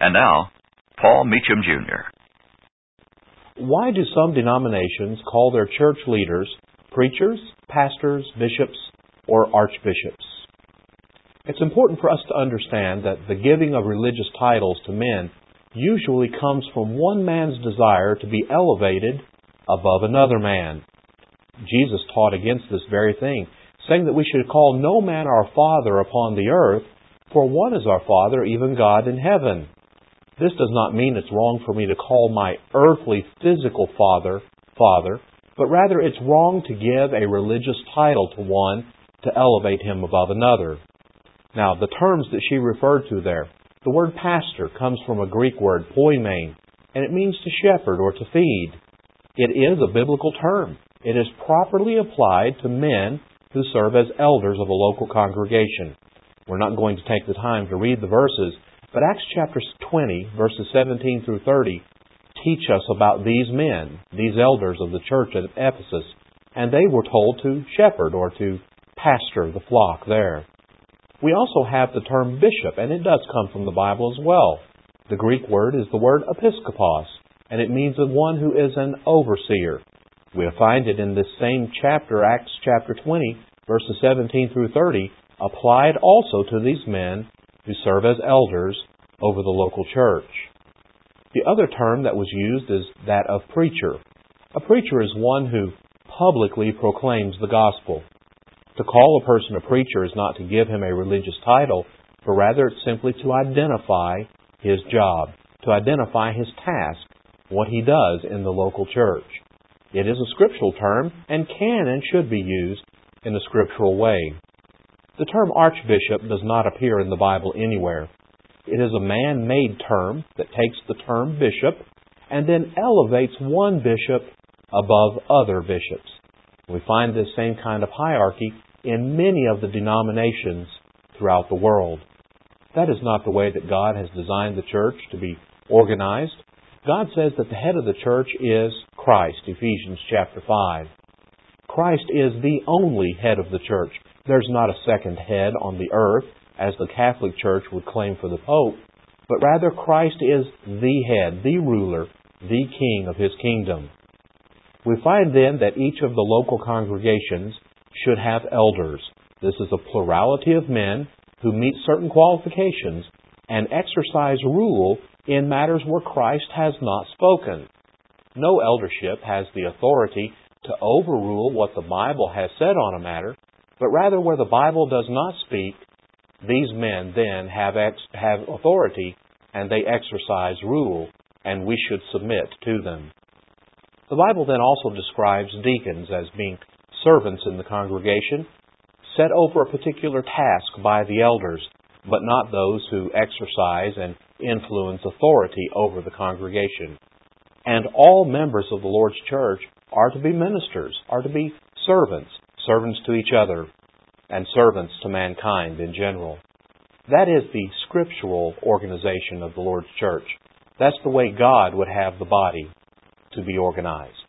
And now, Paul Meacham Jr. Why do some denominations call their church leaders preachers, pastors, bishops, or archbishops? It's important for us to understand that the giving of religious titles to men usually comes from one man's desire to be elevated above another man. Jesus taught against this very thing, saying that we should call no man our Father upon the earth, for one is our Father, even God in heaven. This does not mean it's wrong for me to call my earthly, physical father, but rather it's wrong to give a religious title to one to elevate him above another. Now, the terms that she referred to there, the word pastor comes from a Greek word, poimen, and it means to shepherd or to feed. It is a biblical term. It is properly applied to men who serve as elders of a local congregation. We're not going to take the time to read the verses, but Acts chapter 20, verses 17 through 30, teach us about these men, these elders of the church at Ephesus, and they were told to shepherd or to pastor the flock there. We also have the term bishop, and it does come from the Bible as well. The Greek word is the word episkopos, and it means of one who is an overseer. We'll find it in this same chapter, Acts chapter 20, verses 17 through 30, applied also to these men who serve as elders over the local church. The other term that was used is that of preacher. A preacher is one who publicly proclaims the gospel. To call a person a preacher is not to give him a religious title, but rather it's simply to identify his job, to identify his task, what he does in the local church. It is a scriptural term and can and should be used in a scriptural way. The term archbishop does not appear in the Bible anywhere. It is a man-made term that takes the term bishop and then elevates one bishop above other bishops. We find this same kind of hierarchy in many of the denominations throughout the world. That is not the way that God has designed the church to be organized. God says that the head of the church is Christ, Ephesians chapter 5. Christ is the only head of the church. There's not a second head on the earth, as the Catholic Church would claim for the Pope, but rather Christ is the head, the ruler, the king of His kingdom. We find then that each of the local congregations should have elders. This is a plurality of men who meet certain qualifications and exercise rule in matters where Christ has not spoken. No eldership has the authority to overrule what the Bible has said on a matter, but rather where the Bible does not speak, these men then have authority and they exercise rule, and we should submit to them. The Bible then also describes deacons as being servants in the congregation, set over a particular task by the elders, but not those who exercise and influence authority over the congregation. And all members of the Lord's church are to be ministers, are to be servants to each other, and servants to mankind in general. That is the scriptural organization of the Lord's church. That's the way God would have the body to be organized.